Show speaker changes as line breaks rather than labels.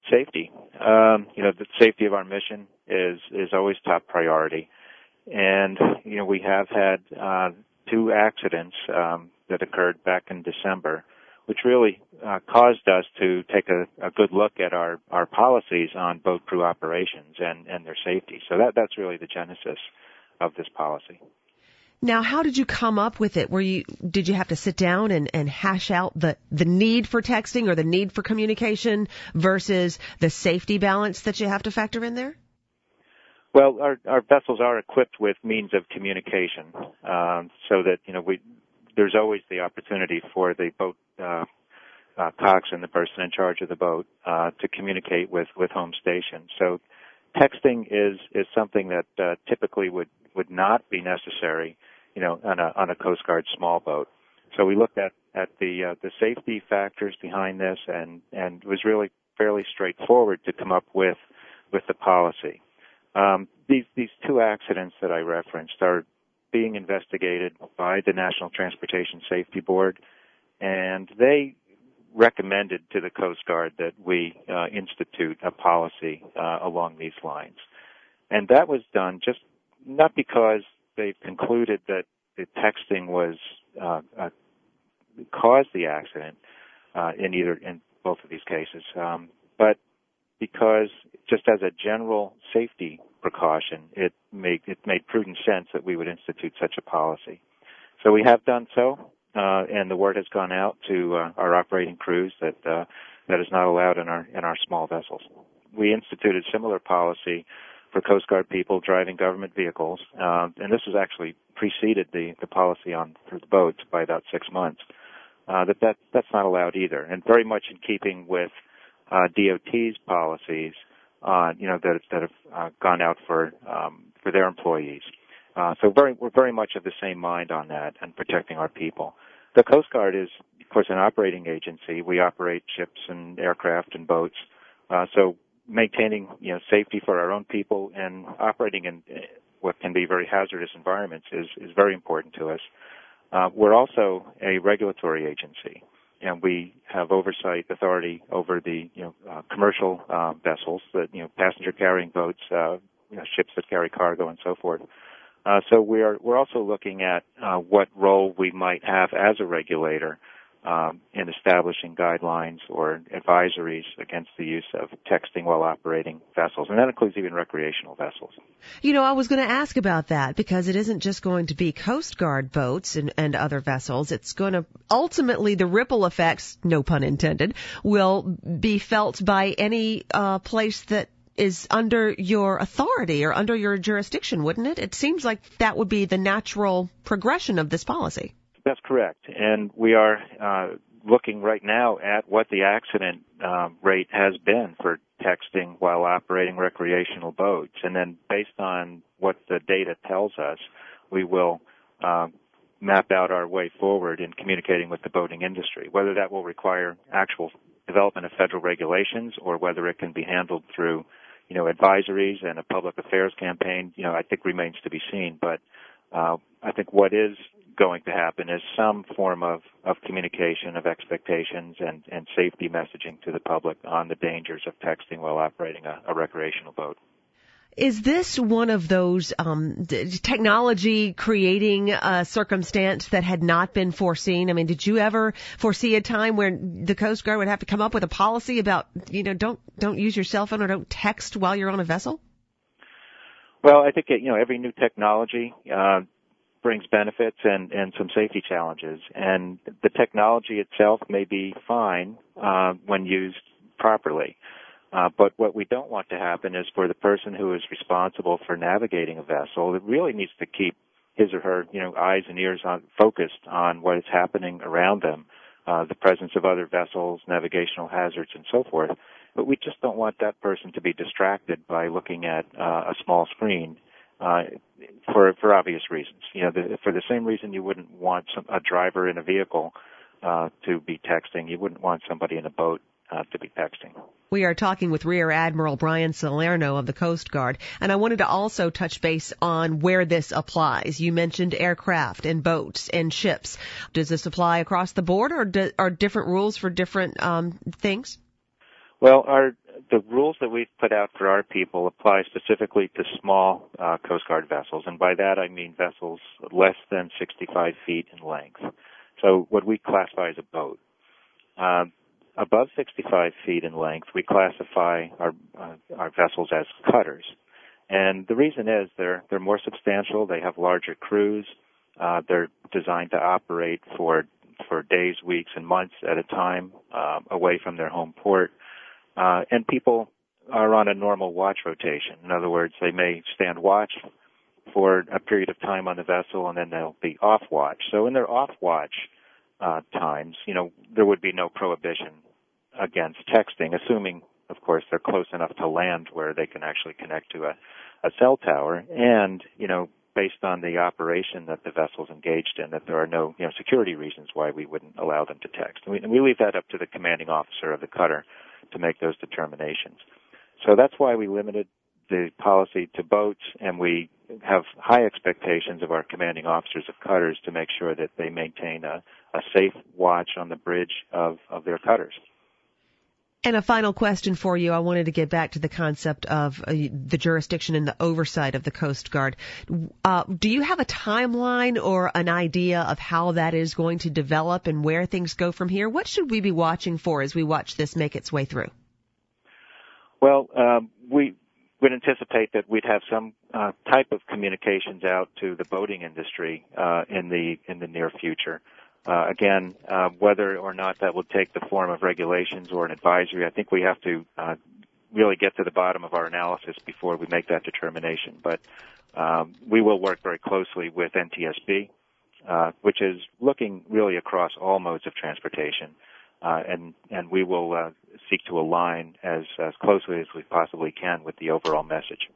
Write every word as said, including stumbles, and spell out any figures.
safety. Um, you know, the safety of our mission is is always top priority, and you know we have had uh, two accidents um, that occurred back in December, which really uh, caused us to take a, a good look at our, our policies on boat crew operations and, and their safety. So that that's really the genesis of this policy.
Now, how did you come up with it? Were you did you have to sit down and, and hash out the, the need for texting or the need for communication versus the safety balance that you have to factor in there?
Well, our, our vessels are equipped with means of communication, um, so that you know we there's always the opportunity for the boat uh, uh, coxswain, the person in charge of the boat, uh, to communicate with, with home station. So texting is is something that uh, typically would, would not be necessary, you know, on a on a Coast Guard small boat. So we looked at at the uh, the safety factors behind this, and and it was really fairly straightforward to come up with with the policy. Um, these these two accidents that I referenced are being investigated by the National Transportation Safety Board, and they recommended to the Coast Guard that we uh, institute a policy uh, along these lines. And that was done just not because they've concluded that the texting was uh, uh, caused the accident uh, in either in both of these cases, um, but because just as a general safety precaution, it made it made prudent sense that we would institute such a policy. So we have done so, uh, and the word has gone out to uh, our operating crews that uh, that is not allowed in our in our small vessels. We instituted similar policy for Coast Guard people driving government vehicles, uh, and this was actually preceded the the policy on for the boats by about six months. Uh, that that that's not allowed either, and very much in keeping with Uh, D O T's policies, uh, you know, that, that have uh, gone out for um, for their employees. Uh, so very, we're very much of the same mind on that and protecting our people. The Coast Guard is, of course, an operating agency. We operate ships and aircraft and boats. Uh, so maintaining, you know, safety for our own people and operating in what can be very hazardous environments is, is very important to us. Uh, we're also a regulatory agency, and we have oversight authority over the, you know, uh, commercial uh, vessels, the, you know, passenger-carrying boats, uh, you know, ships that carry cargo, and so forth. Uh, so we're we're also looking at uh, what role we might have as a regulator um, in establishing guidelines or advisories against the use of texting while operating vessels, and that includes even recreational vessels.
You know, I was going to ask about that because it isn't just going to be Coast Guard boats and, and other vessels. It's going to ultimately, the ripple effects, no pun intended, will be felt by any uh, place that is under your authority or under your jurisdiction, wouldn't it? It seems like that would be the natural progression of this policy.
That's correct. And we are uh, looking right now at what the accident uh, rate has been for texting while operating recreational boats. And then based on what the data tells us, we will uh, map out our way forward in communicating with the boating industry, whether that will require actual development of federal regulations or whether it can be handled through, you know, advisories and a public affairs campaign, you know, I think remains to be seen. But uh, I think what is going to happen is some form of, of communication of expectations and, and safety messaging to the public on the dangers of texting while operating a, a recreational boat.
Is this one of those um, d- technology creating a circumstance that had not been foreseen? I mean, did you ever foresee a time where the Coast Guard would have to come up with a policy about, you know, don't don't use your cell phone or don't text while you're on a vessel?
Well, I think, you know, every new technology uh, brings benefits and, and some safety challenges. And the technology itself may be fine uh, when used properly. Uh, but what we don't want to happen is for the person who is responsible for navigating a vessel, it really needs to keep his or her, you know, eyes and ears on, focused on what is happening around them, uh, the presence of other vessels, navigational hazards, and so forth. But we just don't want that person to be distracted by looking at uh, a small screen uh, for for obvious reasons. You know, the, for the same reason you wouldn't want some, a driver in a vehicle uh, to be texting, you wouldn't want somebody in a boat uh, to be texting.
We are talking with Rear Admiral Brian Salerno of the Coast Guard, and I wanted to also touch base on where this applies. You mentioned aircraft and boats and ships. Does this apply across the board, or do, are different rules for different um, things?
Well, our the rules that we've put out for our people apply specifically to small uh, Coast Guard vessels, and by that I mean vessels less than sixty-five feet in length. So what we classify as a boat. Uh, above sixty-five feet in length, we classify our uh, our vessels as cutters, and the reason is they're they're more substantial. They have larger crews. Uh, they're designed to operate for for days, weeks, and months at a time uh, away from their home port. Uh, and people are on a normal watch rotation. In other words, they may stand watch for a period of time on the vessel, and then they'll be off watch. So in their off watch uh, times, you know, there would be no prohibition against texting, assuming, of course, they're close enough to land where they can actually connect to a, a cell tower, and, you know, based on the operation that the vessel's engaged in, that there are no, you know, security reasons why we wouldn't allow them to text. And we, and we leave that up to the commanding officer of the cutter to make those determinations. So that's why we limited the policy to boats, and we have high expectations of our commanding officers of cutters to make sure that they maintain a, a safe watch on the bridge of, of their cutters.
And a final question for you. I wanted to get back to the concept of uh, the jurisdiction and the oversight of the Coast Guard. Uh, do you have a timeline or an idea of how that is going to develop and where things go from here? What should we be watching for as we watch this make its way through?
Well, um, we would anticipate that we'd have some uh, type of communications out to the boating industry uh, in the in the near future. Uh, again, uh, whether or not that will take the form of regulations or an advisory, I think we have to uh, really get to the bottom of our analysis before we make that determination. But um, we will work very closely with N T S B, uh, which is looking really across all modes of transportation, uh, and and we will uh, seek to align as as closely as we possibly can with the overall message.